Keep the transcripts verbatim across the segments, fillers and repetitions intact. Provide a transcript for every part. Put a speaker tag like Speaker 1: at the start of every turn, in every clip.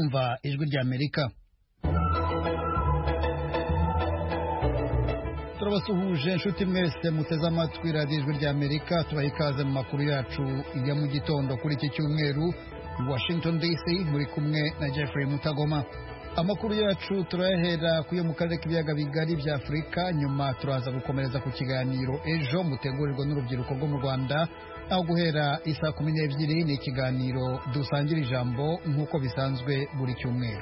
Speaker 1: kumva ijwi rya Amerika. Turabasuhuje inshuti mwese muteze amatwi radiyo ijwi rya Amerika, tubaha ikaze mu makuru yacu ya mu gitondo kuri iki cyumweru i Washington D C, muri kumwe na Jeffrey Mutagoma. Amakuru yacu turahera kuyo mu karere k'ibiyaga bigari bya Afurika, nyuma turaza gukomereza ku kiganiro ejo mutegurirwa n'urubyiruko rwo mu Rwanda, aho guhera isa kumi n'ebyiri ni ikiganiro dusangira ijambo nk'uko bisanzwe buri cyumweru.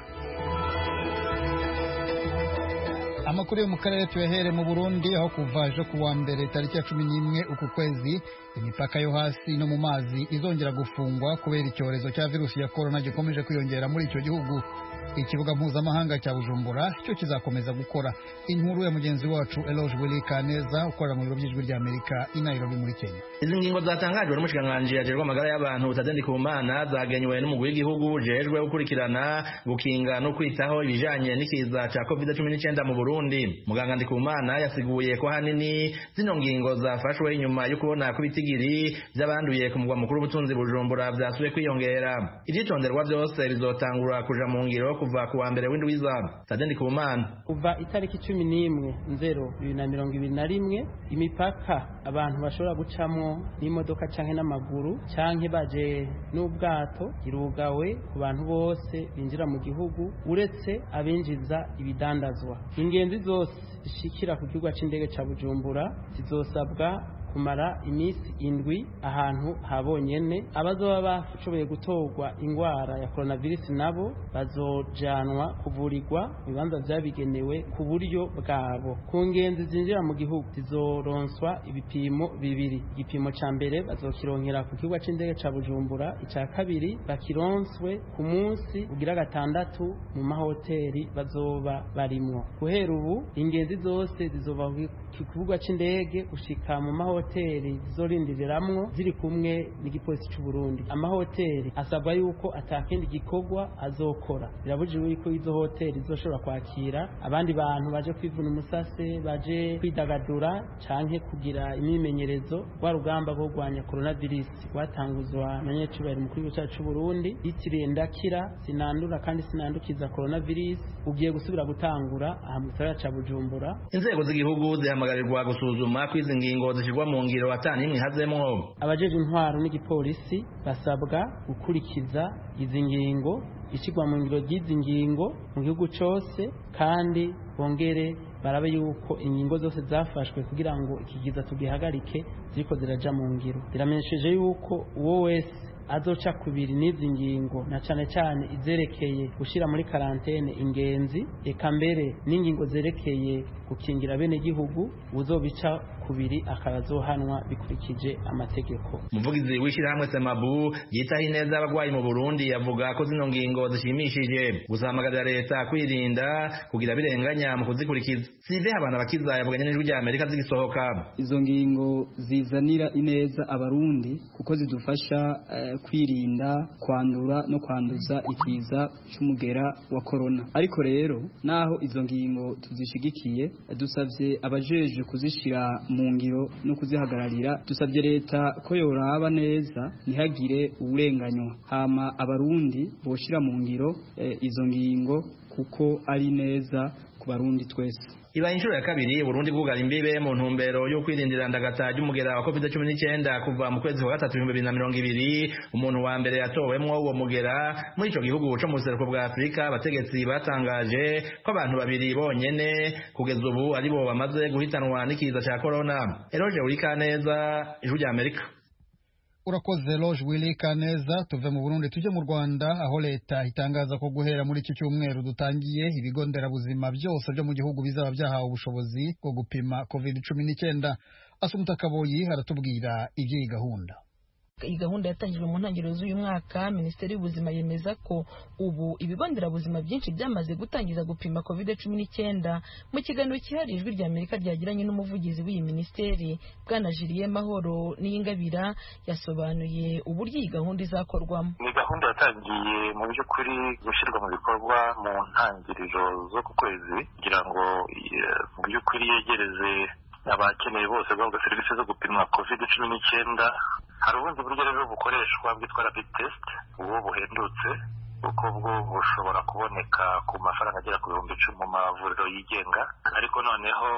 Speaker 1: Amakuru yo mu karere tuyahere mu Burundi, aho kuva ejo kuwa mbere tariki ya cumi n'imwe uku kwezi imipaka yo hasi no mu mazi izongera gufungwa kubera icyorezo cya virusi ya corona gikomeje kwiyongera muri icyo gihugu. Ikibuga mpuzamahanga cya Bujumbura cyo kizakomeza gukora. Inkuru ya mugenzi wacu Eloge Willy Kaneza ukorera mu biro by'ijwi rya Amerika i Nairobi muri Kenya.
Speaker 2: Izi ngingo zatangajwe n'umushikiranganji ajejwe amagara y'abantu Tadende Kumana zagenywe n'umugwi w'igihugu ujejwe gukurikirana gukinga no kwitaho ibijanye n'ikiza cya covid cumi n'icyenda mu Burundi. Muganga Ndikumana yasiguye ko hanini zino ngingo zafashwe inyuma yo kubona ko ibitigiri by'abanduye ku mugwa mukuru w'ubutunzi Bujumbura byasubiye kwiyongera. Ivyitonderwa byose bizotangura kuja mu ngiro kuva ku wa mbere w'indwi za Tadende Kumana.
Speaker 3: Kuva itariki cumi n'imwe nzero bibiri na mirongo ibiri na rimwe imipaka abantu bashobora gucamwo n'imodoka canke n'amaguru canke baje n'ubwato irugawe ku bantu bose binjira mu gihugu uretse abinjiza ibidandazwa. Ingenzi zose zishikira ku kibuga c'indege ca Bujumbura zizosabwa kumara imisi indwi ahantu habonyene. Abazoba bashoboye gutorwa ingwara ya coronavirus nabo bazojanwa kuvurirwa mu bibanza vyabigenewe ku buryo bwabo. Ku ngenzi zinjira mu gihugu zizoronswa ibipimo bibiri. Igipimo ca mbere bazokironkera ku kibuga c'indege ca Bujumbura, ica kabiri bakironswe ku munsi ugira gatandatu mu mahoteli bazoba barimwo. Guhera ubu ingenzi zose zizova ku kibuga c'indege gushika mu mahoteli hoteli zizorindiriramwo ziri kumwe n'igipolisi cy'u Burundi. Amahoteli asabwa yuko atakindi gikorwa azokora. Birabujijwe yuko izo hoteli zizoshobora kwakira abandi bantu baje kwivuna umusase, baje kwidagadura canke kugira imimenyerezo wa rugamba rwo kurwanya coronavirus rwatanguzwa na nyecubahiro mukuru w'igihugu cy'u Burundi yitiriye ndakira sinandura kandi sinandukiza coronavirus ugiye gusubira gutangura aha mu gisagara ca Bujumbura.
Speaker 2: Inzego z'igihugu zihamagarirwa gusuzuma kwizi ngingo zishirwa mu ngiro atani imwe hazemwo.
Speaker 3: Abajeje intwaro n'igipolisi basabwa gukurikiza izi ngingo, ishigwa mu ngiro ry'izi ngingo mu gihugu cyose, kandi bongere barabe yuko ingingo zose zafashwe kugira ngo ikigiza tugihagarike ziriko ziraja mu ngiro. Biramenyesheje yuko uwo wese azoca kubiri n'izi ngingo, na cane cane izerekeye gushira muri karantene ingenzi, eka mbere n'ingingo zerekeye gukingira bene gihugu, uzobica kubiri akazohanwa bikurikije amategeko.
Speaker 2: Umuvugizi w'ishirahamwe Semabu yitaho ineza abagwayi mu Burundi yavuga ko zino ngingo zishimishije, gusamagarira leta kwirinda kugira birenganya mu kuzikurikiza. Sive abantu bakiza yavuganye n'ijwi rya Amerika zigisohoka.
Speaker 4: Izo ngingo zizanira ineza abarundi kuko zidufasha uh, kwirinda kwandura no kwanduza ikiza c'umugera wa corona. Ariko rero naho izo ngingo tuzishigikiye, dusavye abajeje kuzishira mu ngiro no kuzihagararira, dusabye leta ko yoraba neza ntihagire uburenganywa, hama abarundi boshira mu ngiro eh, izo ngingo kuko ari neza ku barundi twese.
Speaker 2: Iba inshuro ya kabiri Burundi bwugara imbibe mu ntumbero yo kwirindira ndagata ry'umugera wa covid cumi n'icyenda kuva mu kwezi kwa gatatu bibiri na mirongo ibiri. Umuntu wa mbere yatowemwo uwo mugera muri ico gihugu co mu buseruko bwa Afrika, abategetsi batangaje ko abantu babiri bonyene kugeza ubu ari bo bamaze guhitanwa n'ikiza ca corona. Eloge Willy Kaneza, ijwi rya Amerika.
Speaker 1: Urakoze Eloge Willy Kaneza. Tuve mu Burundi tuje mu Rwanda, aho leta itangaza ko guhera muri iki cyumweru dutangiye ibigo nderabuzima byose byo mu gihugu bizaba byahawe ubushobozi bwo gupima covid cumi n'icyenda. Asumta Kaboyi haratubwira iby'iyi gahunda.
Speaker 5: Iyi gahunda yatangijwe mu ntangiriro z'uyu mwaka. Minisiteri y'Ubuzima yemeza ko ubu ibigo nderabuzima byinshi byamaze gutangiza gupima covid cumi n'icyenda. Mu kiganiro cyihariye ijwi rya Amerika ryagiranye n'umuvugizi w'iyi minisiteri Bwana Julien Mahoro Niyingabira, yasobanuye uburyo iyi gahunda izakorwamo.
Speaker 6: Ni gahunda yatangiye mu by'ukuri gushyirwa mu bikorwa mu ntangiriro zo ku kwezi kugira ngo mu by'ukuri yegereze abakeneye bose guhabwa serivisi zo gupimwa covid cumi n'icyenda. Hari ubundi buryo rero bukoreshwa bwitwa rapid test, ubu buhendutse kuko bwo bushobora kuboneka ku mafaranga agera ku bihumbi icumi mu mavuriro yigenga, ariko noneho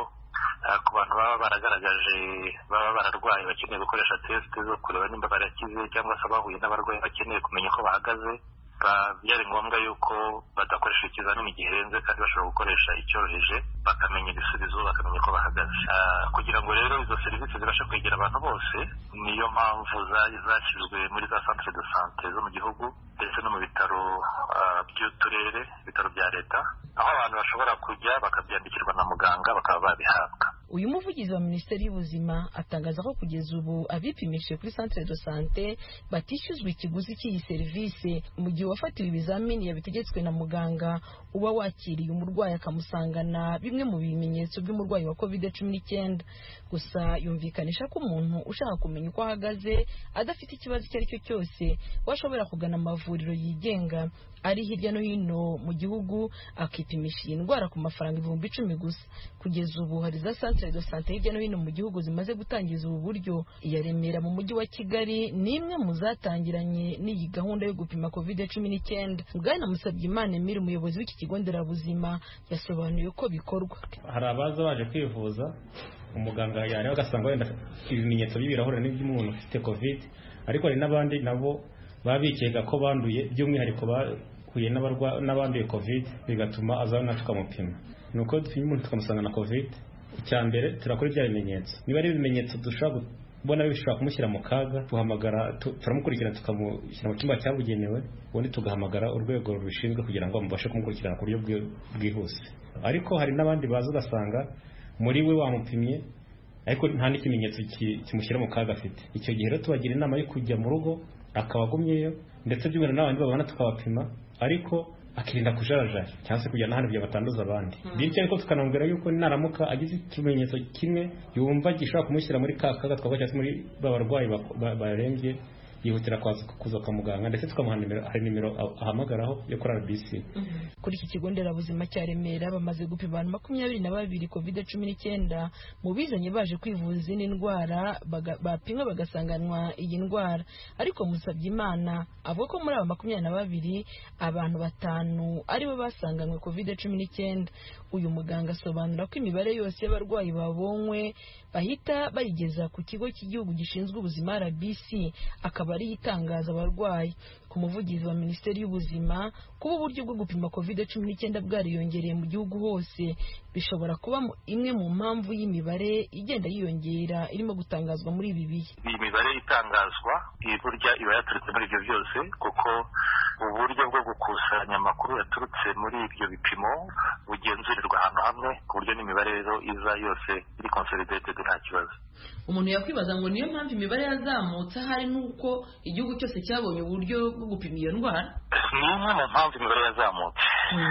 Speaker 6: ku bantu baba baragaragaje baba bararwaye bakeneye gukoresha tesite zo kureba nimba barakize cyangwa se abahuye n'abarwayi bakeneye kumenya uko bahagaze, byari ngombwa yuko badakoresha ikizamini gihenze kandi bashobora gukoresha icyoroheje bakamenya ibisubizo bakamenya uko bahagaze. Kugira ngo rero izo serivisi zibashe kwegera abantu bose, niyo mpamvu zashyizwe muri za centre de santé zo mu gihugu ndetse no mu bitaro by'uturere, ibitaro bya leta, aho abantu bashobora kujya bakabyandikirwa na muganga bakaba babihabwa.
Speaker 5: Uyu muvugizi wa Minisiteri y'Ubuzima atangaza ko kugeza ubu abipimishije kuri centre de santé batishyuzwa ikiguzi cy'iyi serivisi, mu gihe uwafatiwe ibizamini yabitegetswe na muganga uba wakiriye umurwayi akamusangana bimwe mu bimenyetso by'umurwayi wa covid cumi n'icyenda. Gusa yumvikanisha ko umuntu ushaka kumenya uko ahagaze adafite ikibazo icyo ari cyo cyose washobora kugana amavuriro yigenga ari hirya no hino mu gihugu akipimisha iyi ndwara ku mafaranga ibihumbi icumi gusa. Kugeza ubu hari za centre de santé hirya no hino mu gihugu zimaze gutangiza ubu buryo. Iya Remera mu mujyi wa Kigali ni imwe mu zatangiranye n'iyi gahunda yo gupima covid cumi n'icyenda. Bwana Musabyimana Emile, umuyobozi w'iki kigo nderabuzima, yasobanuye uko bikorwa.
Speaker 7: Hari abaza baje kwivuza, umuganga yareba agasanga wenda ibimenyetso by'ibirahure n'iby'umuntu ufite covid, ariko hari n'abandi nabo babikeka ko banduye, by'umwihariko bahuye n'abanduye covid, bigatuma azana tukamupima. Nuko dupima umuntu tukamusanga na covid. Icya mbere turakora ibya bimenyetso, niba ari ibimenyetso dushobora kubona bishobora kumushyira mu kaga, tuhamagara turamukurikirana tukamushyira mu cyumba cyabugenewe, ubundi tugahamagara urwego rubishinzwe kugira ngo mubashe kumukurikirana ku buryo bwihuse. Ariko hari n'abandi baza ugasanga muri we wamupimye ariko nta n'ikimenyetso kimushyira mu kaga afite. Icyo gihe rero tubagira inama yo kujya mu rugo akaba agumyeyo, ndetse by'umwihariko n'abandi babana tukabapima, ariko akirinda kujarajara cyangwa se kujya n'ahandi kugira batanduza abandi. Bityo ariko tukanambwira yuko naramuka agize ikimenyetso kimwe yumva gishobora kumushyira muri ka kaga twavuga cyangwa muri babarwayi barembye, yihutira kuza kwa muganga, ndetse tukamuha nimero, hari nimero ahamagaraho yo kuri R B C.
Speaker 5: Kuri iki kigo nderabuzima cya Remera bamaze gupima abantu makumyabiri na babiri covid cumi n'icyenda mu bizanye baje kwivuza izindi ndwara bapimwe bagasanganwa iyi ndwara. Ariko Musabyimana avuga ko muri aba makumyabiri na babiri abantu batanu aribo basanganwe covid cumi n'icyenda. Uyu muganga asobanura ko imibare yose y'abarwayi babonywe bahita bayigeza ku kigo cy'igihugu gishinzwe ubuzima R B C, akaba ari itangaza abarwayi. Ku muvugizi wa Minisiteri y'Ubuzima, kuba uburyo bwo gupima covid cumi n'icyenda bwariyongereye mu gihugu hose bishobora kuba imwe mu mpamvu y'imibare igenda yiyongera irimo gutangazwa muri ibi bihe.
Speaker 6: Iyi mibare itangazwa burya iba yaturutse muri ibyo byose, kuko uburyo bwo gukusanya amakuru yaturutse muri ibyo bipimo bugenzurirwa ahantu hamwe, ku buryo n'imibare rero iza yose iri consolidated nta kibazo.
Speaker 5: Umuntu yakwibaza ngo niyo mpamvu imibare yazamutse hari nuko igihugu cyose cyabonye uburyo bwo gupima iyo ndwara.
Speaker 6: Ni imwe mu mpamvu imibare yazamutse,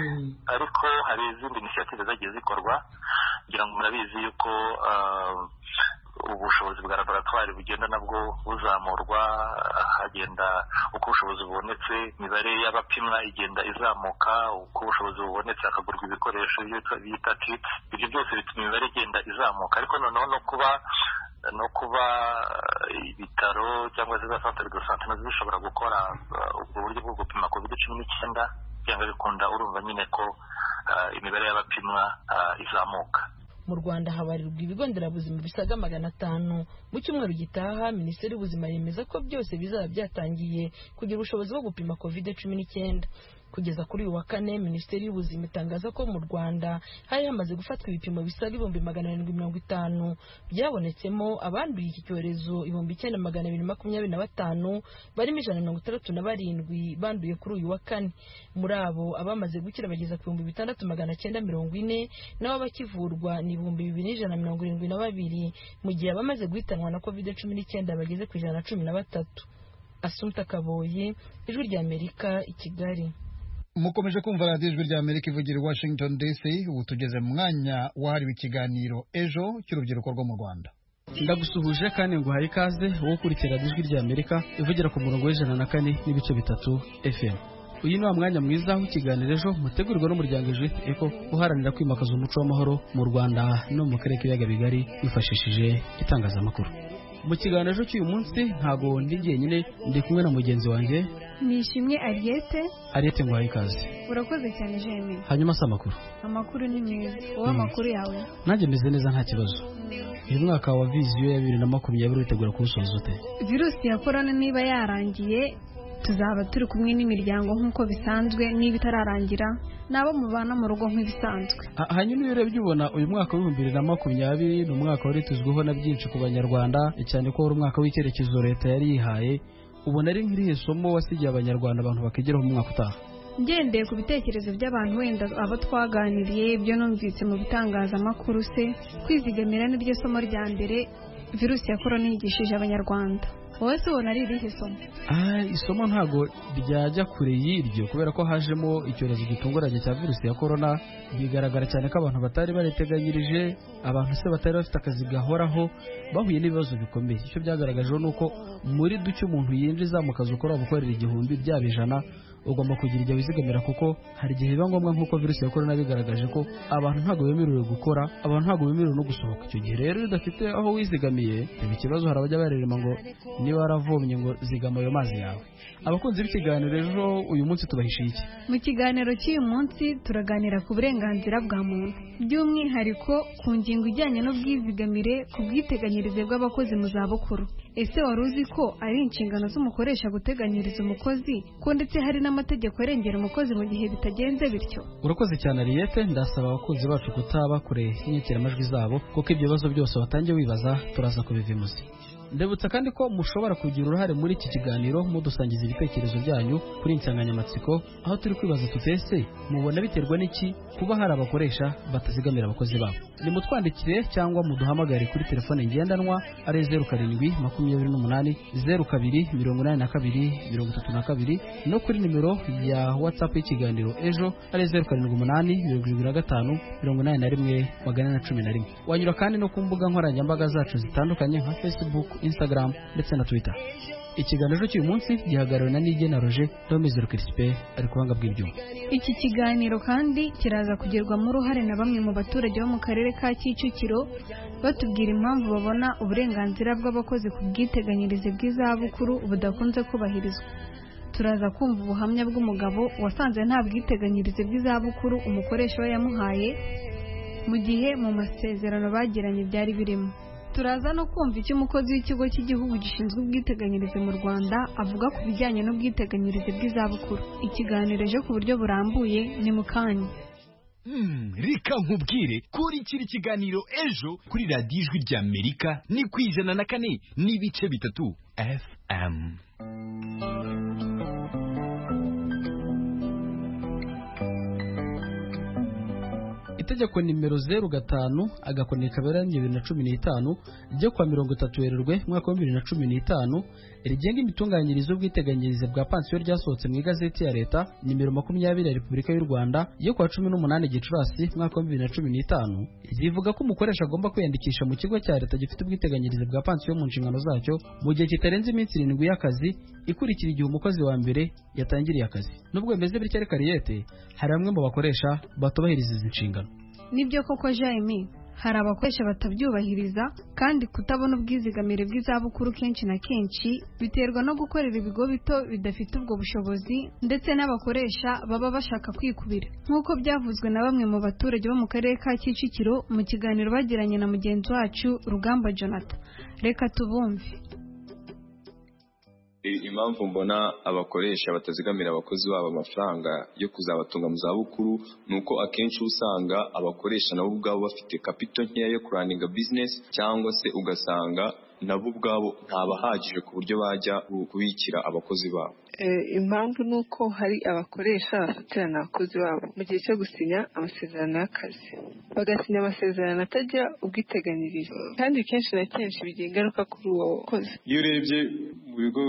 Speaker 6: ariko hari izindi initiative zagiye zikorwa, ngira ngo murabizi yuko ubushobozi bwa laboratwari bugenda nabwo buzamurwa, hagenda uko ubushobozi bubonetse imibare y'abapimwa igenda izamuka, uko ubushobozi bubonetse hakagurwa ibikoresho bita kit. Ibyo byose bituma imibare igenda izamuka, ariko noneho no kuba no kuba ibitaro cyangwa se za centre de santé nazo zishobora gukora ubwo buryo bwo gupima covid cumi n'icyenda, cyangwa bikunda urumva nyine ko imibare y'abapimwa izamuka.
Speaker 5: Mu Rwanda habarirwa ibigo nderabuzima bisaga magana atanu. Mu cyumweru gitaha Minisiteri y'Ubuzima yemeza ko byose bizaba byatangiye kugira ubushobozi bwo gupima covid cumi n'icyenda. Kugeza kuri uyu wa kane Minisiteri y'Ubuzima itangaza ko mu Rwanda hari hamaze gufatwa ibipimo bisaga ibihumbi magana arindwi mirongo itanu byabonetsemo abanduye iki cyorezo ibihumbi icyenda magana abiri makumyabiri na batanu, barimo ijana mirongo itandatu na barindwi banduye kuri uyu wa kane. Muri abo abamaze gukira bageza ku bihumbi bitandatu magana cyenda mirongo ine, nabo bakivurwa ni ibihumbi bibiri n'ijana mirongo irindwi na babiri, mu gihe abamaze guhitanwa na covid cumi n'icyenda bageze ku ijana na cumi na batatu. Assumpta Kaboyi, Ijwi ry'Amerika, i Kigali.
Speaker 1: Mukomeje kumva radiyo Ijwi ry'Amerika ivugira i Washington D C. Ubu tugeze mu mwanya wahariwe ikiganiro ejo cy'urubyiruko rwo mu Rwanda.
Speaker 8: Ndagusuhuje kandi nguhaye ikaze wo kurikira radiyo Ijwi ry'Amerika ivugira ku murongo w'ijana na kane n'ibice bitatu F M. Uyu ni wa mwanya mwiza w'ikiganiro ejo mutegurirwa n'umuryango Ejwi Eko uharanira kwimakaza umuco w'amahoro mu Rwanda no mu karere k'ibiyaga bigari wifashishije itangazamakuru. mu kiganiro cy'uyu munsi ntago ndi jyenyine, ndi kumwe na mugenzi wanjye
Speaker 9: Nishimwe Ariete.
Speaker 8: Ariete ngo ikaze.
Speaker 9: Urakoze cyane Jemmy.
Speaker 8: Hanyuma se amakuru?
Speaker 9: Amakuru ni meza. Wowe amakuru yawe?
Speaker 8: Nanjye meze neza nta kibazo. Uyu mwaka wa viziyo ya bibiri na makumyabiri witegura kuwusoza ute?
Speaker 9: Virusi ya corona niba yarangiye tuzaba turi kumwe n'imiryango nk'uko bisanzwe, niba itararangira nabo mubana mu rugo nk'ibisanzwe.
Speaker 8: Hanyuma iyo urebye ubona uyu mwaka wa bibiri na makumyabiri ni umwaka wari tuzwiho na byinshi ku banyarwanda, cyane ko wari umwaka w'icyerekezo leta yari yihaye. Ubona ari nk'irihe somo wasigiye abanyarwanda abantu bakigeraho mu mwaka utaha?
Speaker 9: Ngendeye ku bitekerezo by'abantu wenda abo twaganiriye, ibyo numvise mu bitangazamakuru, se kwizigamira niryo somo rya mbere virusi ya corona yigishije abanyarwanda. Wowe se ubona ari irihe somo?
Speaker 8: Ah, isomo ntago ryajya kure y'iryo, kubera ko hajemo icyorezo gitunguranye cya virusi ya corona. Bigaragara cyane ko abantu batari bariteganyirije, abantu se batari bafite akazi gahoraho, bahuye n'ibibazo bikomeye. Icyo byagaragajeho nuko muri duke umuntu yinjiza mu kazi ukora gukorera igihumbi byaba ijana, ugomba kugira igihe wizigamira, kuko hari igihe biba ngombwa nk'uko virusi ya corona bigaragaje ko abantu ntabwo bemerewe gukora, abantu ntabwo bemerewe no gusohoka. Icyo gihe rero udafite aho wizigamiye, ibi kibazo hari abajya barerema ngo niba waravomye ngo zigama ayo mazi yawe. Abakunzi b'ikiganiro ejo uyu munsi tubahishiye iki?
Speaker 9: Mu kiganiro cy'uyu munsi turaganira ku burenganzira bwa muntu, by'umwihariko ku ngingo ijyanye n'ubwizigamire ku bwiteganyirize bw'abakozi mu zabukuru. Ese wari uzi ko ari inshingano z'umukoresha guteganyiriza umukozi, ko ndetse hari n'amategeko arengera umukozi mu gihe bitagenze bityo?
Speaker 8: Urakoze cyane Ariete, ndasaba abakunzi bacu kutaba kure y'inyekiramajwi zabo, kuko ibyo bibazo byose watangiye wibaza turaza kubivimuza. Ndebutsa kandi ko mushobora kugira uruhare muri iki kiganiro mudusangiza ibitekerezo byanyu kuri insanganyamatsiko, aho turi kwibaza tutese mubona biterwa n'iki kuba hari abakoresha batazigamira abakozi babo. Nimutwandikire cyangwa muduhamagare kuri telefone ngendanwa ari zeru karindwi makumyabiri n'umunani zeru kabiri mirongo inani na kabiri mirongo itatu na kabiri, no kuri nimero ya WhatsApp y'ikiganiro ejo ari zeru karindwi umunani mirongo irindwi na gatanu mirongo inani na rimwe magana ane na cumi na rimwe. Wanyura kandi no ku mbuga nkoranyambaga zacu zitandukanye nka Facebook, Instagram ndetse na Twitter. Ikiganiro cy'uyu munsi gihagarariwe na Nige na Roger Domizero Crispe ari kubanga bw'ibyuma.
Speaker 9: Iki kiganiro kandi kiraza kugerwamo uruhare na bamwe mu baturage bo mu karere ka Kicukiro, batubwira impamvu babona uburenganzira bw'abakozi ku bwiteganyirize bw'izabukuru budakunze kubahirizwa. Turaza kumva ubuhamya bw'umugabo wasanze nta bwiteganyirize bw'izabukuru umukoresha we yamuhaye mu gihe mu masezerano bagiranye byari birimo. Turaza no kumva icyo umukozi w'ikigo cy'igihugu gishinzwe ubwiteganyirize mu Rwanda avuga ku bijyanye n'ubwiteganyirize bw'izabukuru. Ikiganiro ejo ku buryo burambuye ni mu kanya.
Speaker 10: Hmm, reka nkubwire kuri kiri kiganiro ejo kuri radiyo ijwi rya Amerika ni ku ijana na kane n'ibice bitatu F M.
Speaker 8: Itegeko nimero zeru gatanu agakoni kabera bibiri na cumi n'itanu ryo kwa mirongo itatu Werurwe mwaka wa bibiri na cumi n'itanu rigenga imitunganyirize y'ubwiteganyirize bwa pansiyo ryasohotse mu igazeti ya leta nimero makumyabiri ya Repubulika y'u Rwanda yo kwa cumi n'umunani Gicurasi mwaka wa bibiri na cumi n'itanu rivuga ko umukoresha agomba kwiyandikisha mu kigo cya leta gifite ubwiteganyirize bwa pansiyo mu nshingano zacyo mu gihe kitarenze iminsi irindwi y'akazi ikurikira igihe umukozi wa mbere yatangiriye akazi. Nubwo bimeze bityo ariko Ariete, hari bamwe mu bakoresha batubahiriza izi nshingano.
Speaker 9: Nibyo koko Jaime, hari abakoresha batabyubahiriza, kandi kutabona ubwizigamire bw'izabukuru kenshi na kenshi biterwa no gukorera ibigo bito bidafite ubwo bushobozi, ndetse n'abakoresha baba bashaka kwikubira, nk'uko byavuzwe na bamwe mu baturage bo mu karere ka Kicukiro mu kiganiro bagiranye na mugenzi wacu Rugamba Jonathan. Reka tubumve.
Speaker 11: Impamvu mbona abakoresha batazigamira abakozi babo amafaranga yo kuzabatunga mu zabukuru nuko akenshi usanga abakoresha nabo ubwabo bafite capital nkeya yo kuraninga business, cyangwa se ugasanga nabo ubwabo ntabahagije ku buryo bajya kubikira abakozi babo.
Speaker 12: Impamvu nuko hari abakoresha bafatirana abakozi babo mu gihe cyo gusinya amasezerano y'akazi, bagasinya amasezerano atajya ubwiteganyirize, kandi kenshi na kenshi bigira ingaruka kuri uwo mukozi.
Speaker 11: Iyo urebye mu bigo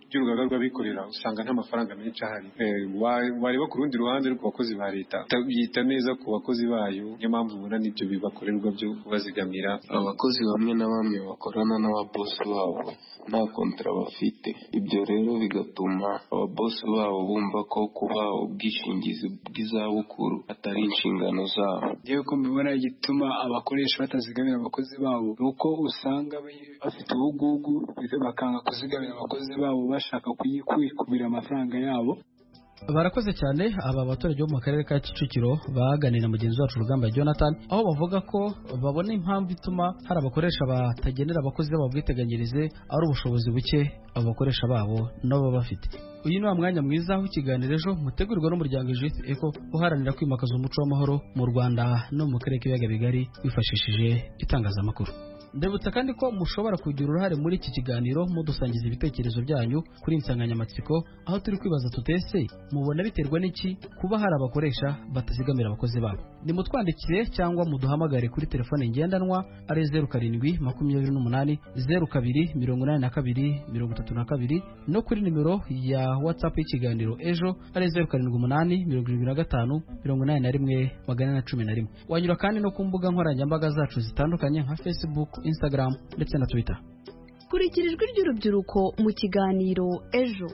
Speaker 13: ry'urugaga rw'abikorera usanga nta mafaranga menshi ahari. Wareba ku rundi ruhande ku bakozi ba leta yita neza ku bakozi bayo, niyo mpamvu ubona n'ibyo bibakorerwa byo kubazigamira.
Speaker 14: Abakozi bamwe na bamwe bakorana n'ababosi babo nta kontra bafite, ibyo rero bigatuma ababosi babo bumva ko kuba ubwishingizi bw'izabukuru atari inshingano zabo.
Speaker 15: Yewe ko mbibona igituma abakoresha batazigamira abakozi babo nuko usanga bafite ubugugu bakanga kuzigamira abakozi babo bashaka kwikubira amafaranga yabo.
Speaker 8: Barakoze cyane aba baturage bo mu karere ka Kicukiro baganira na mugenzi wacu Rugamba Jonathan, aho bavuga ko babona impamvu ituma hari abakoresha batagenera abakozi babo bwiteganyirize ari ubushobozi buke abo bakoresha babo nabo bafite. Uyu ni wa mwanya mwiza w'ikiganiro ejo mutegurirwa n'umuryango Judith Eco uharanira kwimakaza umuco w'amahoro mu Rwanda no mu karere k'ibiyaga bigari wifashishije itangazamakuru. Ndabutsa kandi ko mushobora kugira uruhare muri iki kiganiro mudusangiza ibitekerezo byanyu kuri insanganyamatsiko, aho turi kwibaza tutese mubona biterwa n'iki kuba hari abakoresha batazigamira abakozi babo. Nimutwandikire cyangwa muduhamagare kuri telefone ngendanwa ari zeru karindwi makumyabiri n'umunani zeru kabiri mirongo inani na kabiri mirongo itatu na kabiri no kuri nimero ya WhatsApp y'ikiganiro ejo ari zeru karindwi umunani mirongo irindwi na gatanu mirongo inani na rimwe magana ane na cumi na rimwe. Wanyura kandi no ku mbuga nkoranyambaga zacu zitandukanye nka Facebook, Instagram ndetse na Twitter.
Speaker 16: Kurikira ijwi ry'urubyiruko mu kiganiro ejo.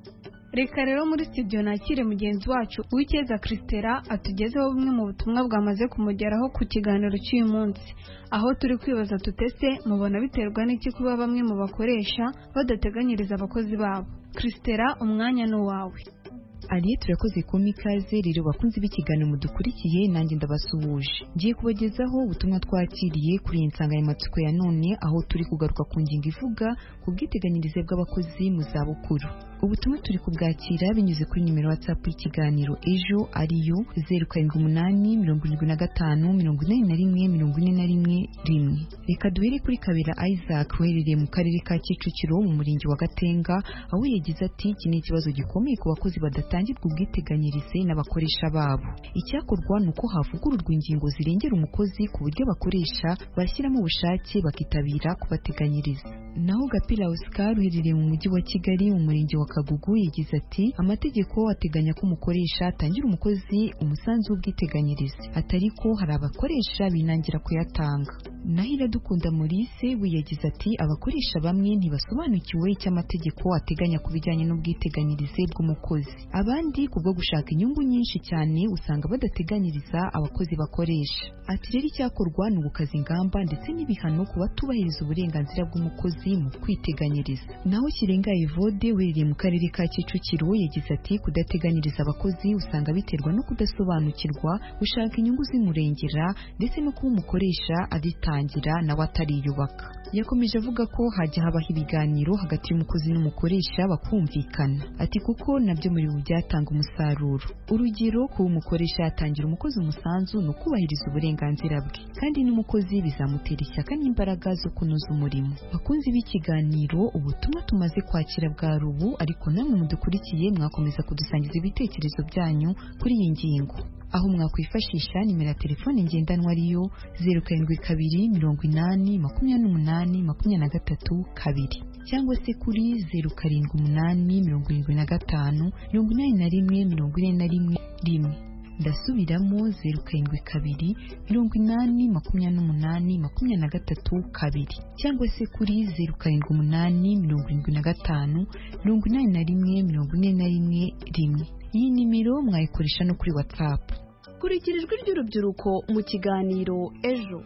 Speaker 9: Reka rero muri studio nakire mugenzi wacu Uwikeza Christela atugezeho bumwe mu butumwa bwamaze kumugeraho ku kiganiro cy'uyu munsi, aho turi kwibaza tutese mubona biterwa n'iki kuba bamwe mu bakoresha badateganyiriza abakozi babo. Christela, umwanya ni wawe.
Speaker 17: Ariye turakoze komi ikaze rero bakunze b'ikiganiro mudukurikiye, nanjye ndabasuhuje. Ngiye kubagezaho ubutumwa twakiriye kuri iyi nsanganyamatsiko ya none, aho turi kugaruka ku ngingo ivuga ku bwiteganyirize bw'abakozi mu zabukuru. Ubutumwa turi kubwakira binyuze kuri nimero WhatsApp y'ikiganiro ejo ariyo zeru karindwi umunani mirongo irindwi na gatanu mirongo inani na rimwe mirongo ine na rimwe rimwe. Reka duhere kuri Kabera Isaac uherereye mu karere ka Kicukiro mu murenge wa Gatenga, aho yagize ati iki ni ikibazo gikomeye ku bakozi badatangirwa ubwiteganyirize n'abakoresha babo. Icyakorwa ni uko havugururwa ingingo zirengera umukozi ku buryo abakoresha bashyiramo ubushake bakitabira kubateganyiriza. Naho Gapira Oscar uherereye mu mujyi wa Kigali mu murenge wa Kagugu yagize ati amategeko ateganya ko umukoresha atangira umukozi umusanzu w'ubwiteganyirize, atari ko hari abakoresha binangira kuyatanga. Naho Iradukunda Maurice we yagize ati abakoresha bamwe ntibasobanukiwe icyo amategeko ateganya ku bijyanye n'ubwiteganyirize bw'umukozi, abandi kubwo gushaka inyungu nyinshi cyane usanga badateganyiriza abakozi bakoresha. Ati rero icyakorwa ni ugukaza ingamba ndetse n'ibihano ku batubahiriza uburenganzira bw'umukozi mu kwiteganyiriza. Naho Kirenga Evode wereye mu karere ka Kicukiro yagize ati kudateganyiriza abakozi usanga biterwa no kudasobanukirwa, gushaka inyungu zimurengera ndetse no kuba umukoresha abitangira nawe atariyubaka. Yakomeje avuga ko hajya habaho ibiganiro hagati y'umukozi n'umukoresha bakumvikana. Ati kuko nabyo muri ubu byatanga umusaruro. Urugero kuba umukoresha yatangira umukozi umusanzu no kubahiriza uburenganzira bwe, kandi n'umukozi bizamutera ishyaka n'imbaraga zo kunoza umurimo. Bakunzi b'ikiganiro, ubutumwa tumaze kwakira bwa rubu, ariko namwe mudukurikiye mwakomeza kudusangiza ibitekerezo byanyu kuri iyi ngingo, aho mwakwifashisha nimero ya telefone ngendanwa ariyo zeru karindwi kabiri mirongo inani makumyabiri n'umunani makumyabiri na gatatu kabiri, cyangwa se kuri zeru karindwi umunani mirongo irindwi na gatanu mirongo inani na rimwe mirongo ine na rimwe rimwe. Ndasubiramo zeru karindwi kabiri mirongo inani makumyabiri n'umunani makumyabiri na gatatu kabiri, cyangwa se kuri zeru karindwi umunani mirongo irindwi na gatanu mirongo inani na rimwe mirongo ine na rimwe rimwe. Iyi nimero mwayikoresha no kuri WhatsApp.
Speaker 16: Kurikira ijwi ry'urubyiruko mu kiganiro ejo.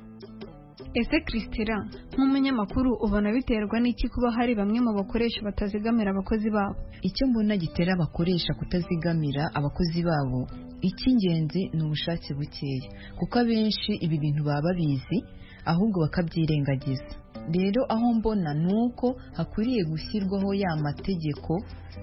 Speaker 9: Ese Christela, nk'umunyamakuru ubona biterwa n'iki kuba hari bamwe mu bakoresha batazigamira abakozi babo?
Speaker 17: Icyo mbona gitera abakoresha kutazigamira abakozi babo, icy'ingenzi ni ubushake bukeya, kuko abenshi ibi bintu baba babizi ahubwo bakabyirengagiza. Rero aho mbona ni uko hakwiriye gushyirwaho ya mategeko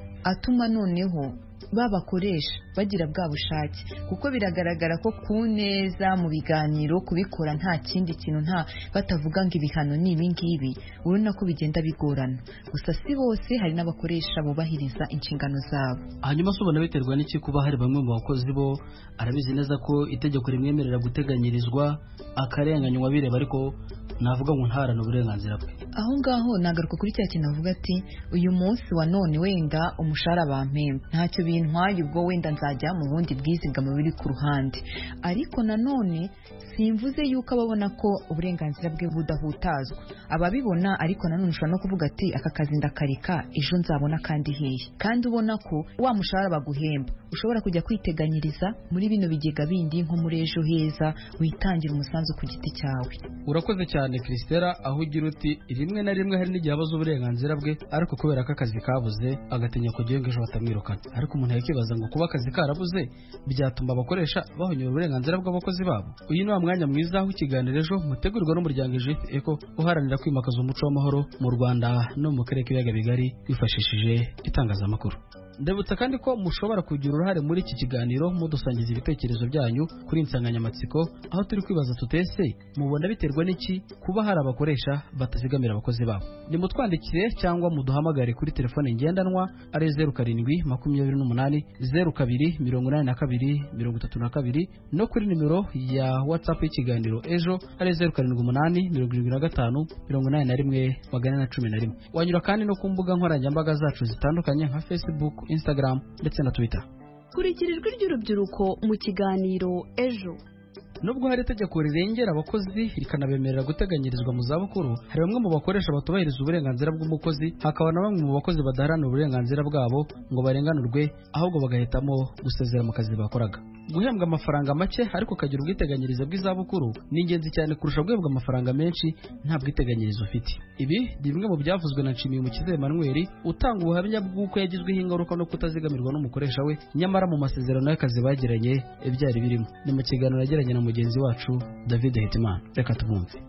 Speaker 17: atuma noneho babakoresha bagira bwa bushake, kuko biragaragara ko ku neza mu biganiro kubikora nta kindi kintu, nta batavuga ngo ibihano ni ibi ngibi, urabona ko bigenda bigorana. Gusa si bose, hari n'abakoresha bubahiriza inshingano zabo.
Speaker 8: Hanyuma se ubona biterwa n'iki kuba hari bamwe mu bakozi bo arabizi neza ko itegeko rimwemerera guteganyirizwa akarenganywa bireba, ariko navuga ngo ntarana uburenganzira bwe?
Speaker 17: aho ngaho nagaruka kuri cya kintu avuga ati uyu munsi wa none wenda umushahara bampemba ntacyo bintwaye ubwo wenda nzajya mu bundi bwizigama buri ku ruhande, ariko nanone simvuze yuko ababona ko uburenganzira bwe budahutazwa, ababibona ariko nanone ushobora no kuvuga ati aka kazi ndakareka ejo nzabona kandi hehe, kandi ubona ko wa mushahara baguhemba ushobora kujya kwiteganyiriza muri bino bigega bindi nko muri ejo heza witangira umusanzu ku giti cyawe.
Speaker 8: Urakoze cyane Christella, aho ugira uti rimwe na rimwe hari n'igihe abaza uburenganzira bwe ariko kubera ko akazi kabuze agatinya kugira ngo ejo batamwirukana, ariko umuntu yakibaza ngo kuba akazi karabuze byatuma abakoresha bahonyora uburenganzira bw'abakozi babo. Uyu ni wa mwanya mwiza aho ikiganiro ejo mutegurirwa n'umuryango Ejith Eco uharanira kwimakaza umuco w'amahoro mu Rwanda no mu karere k'ibiyaga bigari bifashishije itangazamakuru. Ndabutsa kandi ko mushobora kugira uruhare muri iki kiganiro mudusangiza ibitekerezo byanyu kuri insanganyamatsiko, aho turi kwibaza tutese mubona biterwa n'iki kuba hari abakoresha batazigamira abakozi babo. Nimutwandikire cyangwa muduhamagare kuri telefone ngendanwa ari zeru karindwi makumyabiri n'umunani zeru kabiri mirongo inani na kabiri mirongo itatu na kabiri no kuri nimero ya WhatsApp y'ikiganiro ejo ari zeru karindwi umunani mirongo irindwi na gatanu mirongo inani na rimwe magana ane na cumi na rimwe. Wanyura kandi no ku mbuga nkoranyambaga zacu zitandukanye nka Facebook, Instagram ndetse na Twitter.
Speaker 16: Kurikira ijwi ry'urubyiruko mu kiganiro ejo.
Speaker 8: Nubwo hari itegeko rirengera abakozi rikanabemerera guteganyirizwa mu zabukuru, hari bamwe mu bakoresha batubahiriza uburenganzira bw'umukozi, hakaba na bamwe mu bakozi badaharanira uburenganzira bwabo ngo barenganurwe, ahubwo bagahitamo gusezera mu kazi bakoraga. Guhembwa amafaranga make ariko ukagira ubwiteganyirize bw'izabukuru ni ingenzi cyane kurusha guhembwa amafaranga menshi nta bwiteganyirize ufite. Ibi ni bimwe mu byavuzwe na Nshimiyumukiza Emmanuel utanga ubuhamya bw'uko yagizweho ingaruka no kutazigamirwa n'umukoresha we, nyamara mu masezerano y'akazi bagiranye ibyari birimo. Ni mu kiganiro yagiranye na mugenzi wacu David Hitimana. Reka tumwumve.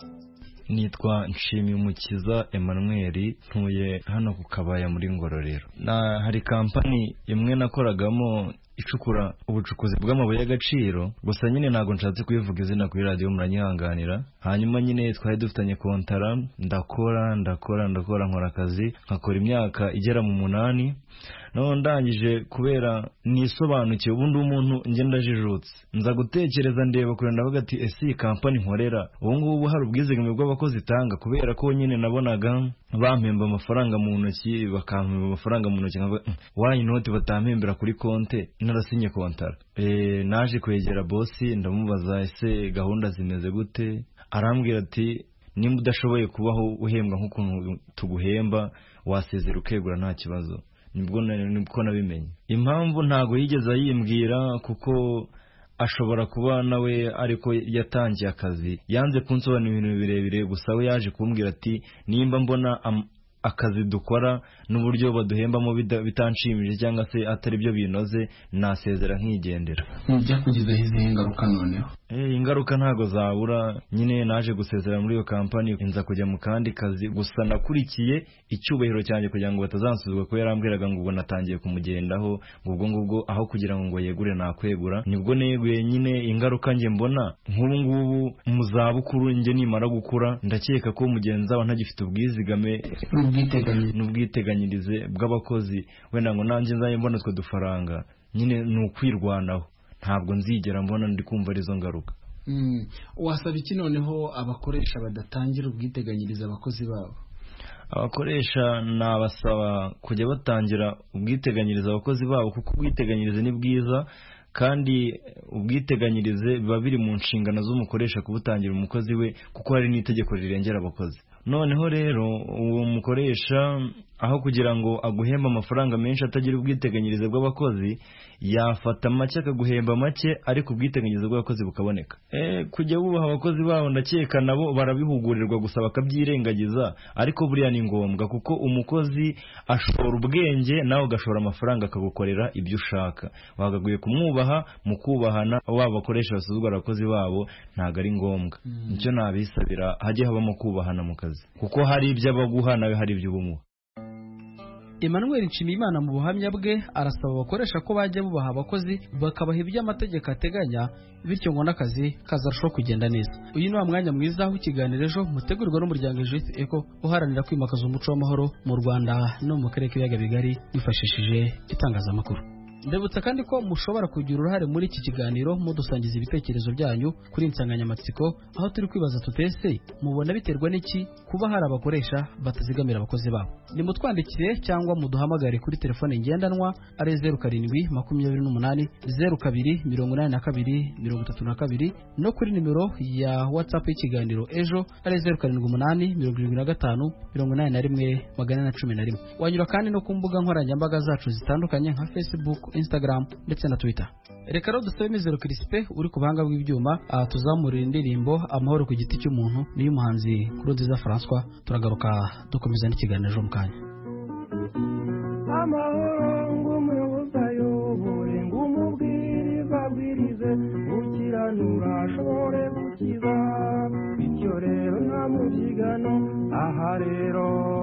Speaker 18: Nitwa Nshimiyumukiza Emmanuel, ntuye hano ku Kabaya muri Ngororero. Na hari kampani imwe nakoragamo icukura ubucukuzi bw'amabuye y'agaciro, gusa nyine ntago nshatse kubivuga izina kuri radio muranyihanganira. Hanyuma nyine twari dufitanye kontara, ndakora ndakora ndakora nkora akazi nkakora imyaka igera mu munani. No ndangije kubera nisobanukiye ubundi umuntu nge ndajijutse nza gutekereza ndeba kure ndavuga ati ese company nkorera ubu ngubu hari ubwizigame bw'abakozi itanga, kubera ko nyine nabonaga bampemba amafaranga mu ntoki bakampemba amafaranga mu ntoki nkavuga why not batampembera kuri konte narasinye kontara. Eh naje kwegera boss ndamubaza ese gahunda zimeze gute, arambwira ati nimba udashoboye kubaho uhembwa nk'ukuntu tuguhemba wasezera ukegura nta kibazo. Nibwo nibwo nabimenye impamvu ntago yigeze yimbwira, kuko ashobora kuba nawe ariko yatangiye akazi yanze kunsobanura ibintu birebire, gusa we yaje kumbwira ati nimba mbona akazi dukora n'uburyo baduhembamo bitanshimije cyangwa se atari byo binoze nasezera nkigendera.
Speaker 19: Mujya kugize izi ingaruka noneho?
Speaker 18: Eh ingaruka ntago zabura, nyine naje gusezera muri iyo company inza kujya mu kandi kazi, gusa nakurikiye icyubahiro cyanjye kugira ngo batazansuzwa ko yarambwiraga ngo ubwo natangiye kumugendaho ubwo ngubwo aho kugira ngo yegure nakwegura. Nibwo neguye nyine ingaruka nge mbona nk'ubu ngubu mu zabukuru nge nimara gukura ndakeka ko mugenza wa ntagifite ubwizigame n'ubwiteganyirize bw'abakozi, wenda ngo nanjye nzaye mbona twe dufaranga nyine nukwirwanaho, ntabwo nzigera mbona ndi kumva arizo ngaruka.
Speaker 19: Mm. Wasaba iki noneho abakoresha badatangira ubwiteganyirize abakozi babo?
Speaker 18: Abakoresha nabasaba kujya batangira ubwiteganyirize abakozi babo, kuko ubwiteganyirize ni bwiza kandi ubwiteganyirize biba biri mu nshingano z'umukoresha kubutangira umukozi we, kuko hari n'itegeko rirengera abakozi. Noneho rero uwo mukoresha aho kugira ngo aguhemba amafaranga menshi atagira ubwiteganyirize bw'abakozi, yafata make akaguhemba make ariko ubwiteganyirize bw'abakozi bukaboneka. Eh kujya bubaha abakozi babo ndakeka nabo barabihugurirwa gusa bakabyirengagiza, ariko buriya ni ngombwa kuko umukozi ashora ubwenge nawe ugashora amafaranga akagukorera ibyo ushaka. Wagaguye kumwubaha mu kubahana, waba bakoresha basuzugura abakozi babo ntago ari ngombwa. Mm. Nicyo nabisabira hajye habamo kubahana mu kazi, kuko hari ibyo abaguha nawe hari ibyo ubumuha.
Speaker 8: Emmanuel Nshimiyimana mu buhamya bwe arasaba abakoresha ko bajya bubaha abakozi bakabaha ibyo amategeko ateganya, bityo ngo n'akazi kazarushaho kugenda neza. Uyu ni wa mwanya mwiza aho ikiganiro ejo mutegurirwa n'umuryango Ejith Eco uharanira kwimakaza umuco w'amahoro mu Rwanda no mu karere k'ibiyaga bigari bifashishije itangazamakuru. ndabutsa kandi ko mushobora kugira uruhare muri iki kiganiro mudusangiza ibitekerezo byanyu kuri insanganyamatsiko aho turi kwibaza tutese mubona biterwa n'iki kuba hari abakoresha batazigamira abakozi babo. Nimutwandikire cyangwa muduhamagare kuri telefone ngendanwa ari zeru karindwi makumyabiri n'umunani zeru kabiri mirongo inani na kabiri mirongo itatu na kabiri no kuri nimero ya WhatsApp y'ikiganiro ejo ari zeru karindwi umunani mirongo irindwi na gatanu mirongo inani na rimwe magana ane na cumi na rimwe. Wanyura kandi no ku mbuga nkoranyambaga zacu zitandukanye nka Facebook, Instagram ndetse na Twitter. Reka rero dusabe Mizero Crispe uri ku buhanga bw'ibyuma tuzamurira indirimbo amahoro ku giti cy'umuntu niyo muhanzi Nkurunziza François. Turagaruka dukomeza n'ikiganiro ejo mu kanya.
Speaker 20: Amahoro ngumuyobozi ayobore ngumubwiriza abwirize ukiranura ashobore gukiza bityo rero nta mubyigano aha rero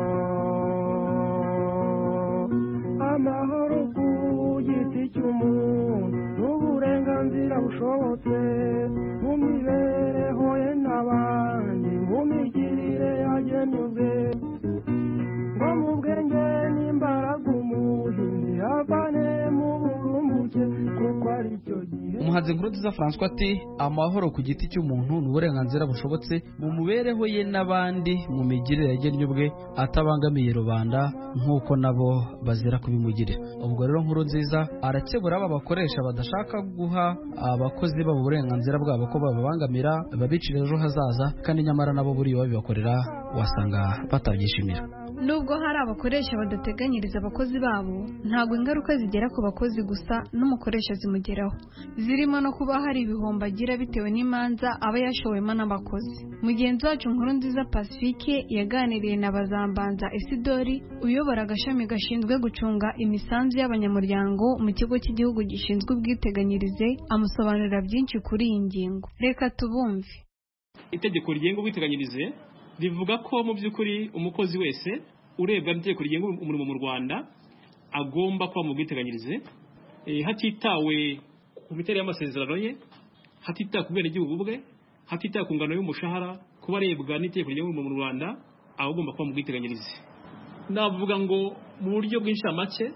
Speaker 20: amahoro ku giti cy'umuntu n'uburenganzira bushobotse mu mibereho ye n'abandi mu migirire yagenwe ubwe ngo mu bwenge n'imbaraga umuhinzi avane mu burumbuke kuko ari cyo gihe.
Speaker 8: Umuhanzi Nkurunziza François ati amahoro ku giti cy'umuntu n'uburenganzira bushobotse mu mubereho ye n'abandi mu migirire yagennye ubwe atabangamiye rubanda nk'uko nabo bazira kubimugirira. Ubwo rero Nkurunziza arakebura aba bakoresha badashaka guha abakozi babo uburenganzira bwabo ko bababangamira babicira ejo hazaza kandi nyamara nabo buriya babibakorera wasanga batabyishimira.
Speaker 9: Nubwo hari abakoresha badateganyiriza abakozi babo, ntabwo ingaruka zigera ku bakozi gusa n'umukoresha zimugeraho, zirimo no kuba hari ibihombo agira bitewe n'imanza aba yashowemo n'abakozi. Mugenzi wacu Nkurunziza Pacifique yaganiriye na Bazambanza Isidori uyobora agashami gashinzwe gucunga imisanzu y'abanyamuryango mu kigo cy'igihugu gishinzwe ubwiteganyirize, amusobanurira byinshi kuri iyi ngingo. Reka tubumve.
Speaker 21: Itegeko rigenga ubwiteganyirize rivuga ko mu by'ukuri umukozi wese urebwa n'itegeko rigenga umurimo mu Rwanda agomba kuba mu bwiteganyirize e, hatitawe ku miterere y'amasezerano ye, hatitawe ku bwenegihugu bwe, hatitawe ku ngano y'umushahara, kuba arebwa n'itegeko rigenga umurimo mu Rwanda agomba kuba mu bwiteganyirize. Navuga ngo mu buryo bw'inshamake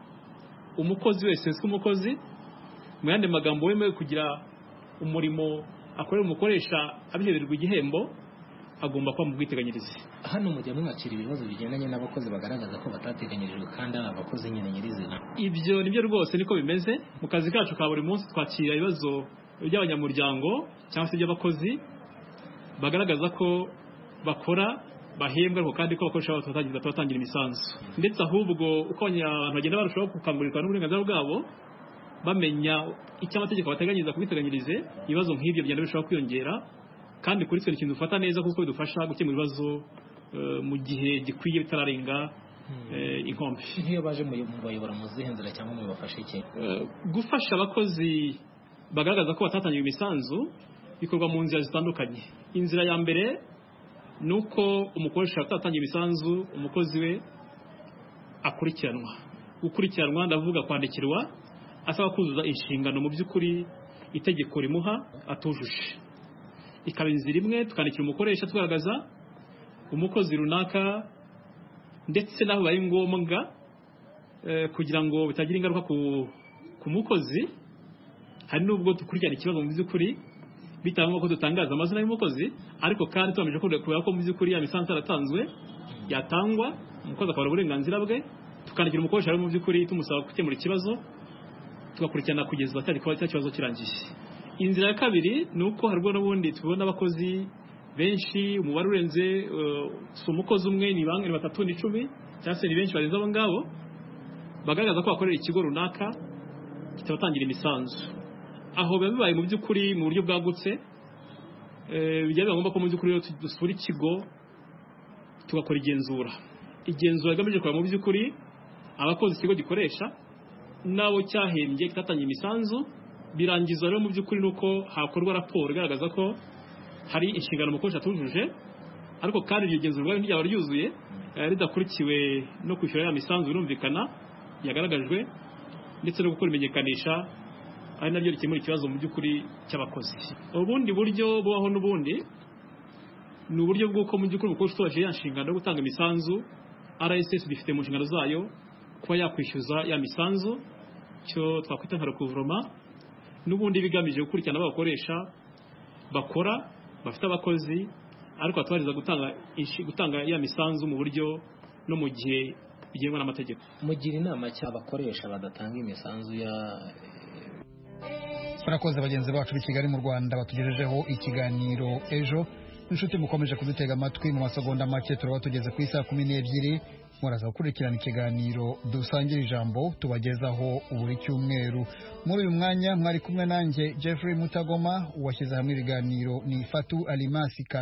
Speaker 21: umukozi wese wese umukozi mu yandi magambo wemewe kugira umurimo akorera umukoresha abihebererwa igihembo agomba kuba mu bwiteganyirize.
Speaker 22: Hano mujya mwakira ibibazo bigendanye n'abakozi bagaragaza ko batateganyirijwe kandi ari abakozi nyine nyirizina.
Speaker 21: Ibyo nibyo rwose niko bimeze. Mu kazi kacu ka buri munsi twakira ibibazo by'abanyamuryango cyangwa se by'abakozi bagaragaza ko bakora bahembwa ariko kandi ko bakoresha batatangiza batatangira imisanzu. Ndetse ahubwo uko abantu bagenda barushaho gukangurirwa n'uburenganzira bwabo bamenya icyo amategeko bateganyiriza kubiteganyirize, ibibazo nk'ibyo bigenda birushaho kwiyongera. Kandi kuri twe ikintu dufata neza kuko bidufasha gukemura ibibazo uh, mu gihe gikwiye bitararenga uh, inkombe.
Speaker 22: Nk'iyo baje mu bayobora mu zihe nzira cyangwa mu bafashe iki?
Speaker 21: Uh, gufasha abakozi bagaragaza ko batatangiye imisanzu bikorwa mu nzira zitandukanye. Inzira ya mbere nuko umukoresha atatangiye imisanzu umukozi we akurikiranwa. Gukurikiranwa ndavuga kwandikirwa asaba kuzuza inshingano mu by'ukuri itegeko rimuha atujuje. Ikaba inzira imwe tukandikira umukoresha tugaragaza umukozi runaka ndetse naho bari ngombwa e, kugira ngo bitagira ingaruka ku, ku mukozi. Hari nubwo dukurikirana ikibazo mu by'ukuri bitangwa ko dutangaza amazina y'umukozi ariko kandi tugamije kureba ko mu by'ukuri ya misanzu aratanzwe yatangwa umukozi akabona uburenganzira bwe, tukandikira umukoresha mu by'ukuri tumusaba gukemura ikibazo tugakurikirana kugeza cyari kuba cya kibazo kirangiye. Inzira ya kabiri nuko harwo n'ubundi tubona abakozi benshi umubare urenze uh, si umukozi umwe ni bangwe ni batatu ni icumi cyangwa se ni benshi barenze abo ngabo bagaragaza ko bakorera ikigo runaka kitabatangira imisanzu. Aho biba bibaye mu by'ukuri mu buryo bwagutse eh bijya biba ngombwa ko mu by'ukuri dusura ikigo tugakora igenzura. Igenzura rigamije kureba mu by'ukuri abakozi ikigo gikoresha nabo cyahembye kitatangira imisanzu. Birangizwa rero mu by'ukuri nuko hakorwa raporo igaragaza ko hari inshingano umukoresha atujuje ariko kandi iryo genzurwa ryaba ryuzuye ridakurikiwe no kwishyura ya misanzu birumvikana yagaragajwe ndetse no gukora imenyekanisha ari nabyo rikemura ikibazo mu by'ukuri cy'abakozi. Ubundi buryo bubaho n'ubundi ni uburyo bw'uko mu by'ukuri umukoresha utoje ya nshingano yo gutanga imisanzu R S S bifite mu nshingano zayo kuba yakwishyuza ya misanzu cyo twakwita nka recouvrement n'ubundi bigamije gukurikirana abakoresha bakora bafite abakozi ariko batwariza gutanga gutanga ya misanzu mu buryo no mu gihe bigengwa n'amategeko.
Speaker 22: Mugira inama cy'abakoresha badatanga imisanzu ya
Speaker 1: Barakoze bagenzi bacu b'i Kigali mu Rwanda batugejejeho ikiganiro ejo. Inshuti mukomeje kudutega amatwi mu masegonda make turaba tugeze ku isaha kumi n'ebyiri muraza gukurikirana ikiganiro dusangira ijambo tubagezaho buri cyumweru. Muri uyu mwanya mwari kumwe nanjye Jeffrey Mutagoma, uwashyize hamwe ibiganiro ni Fatu Alimasi.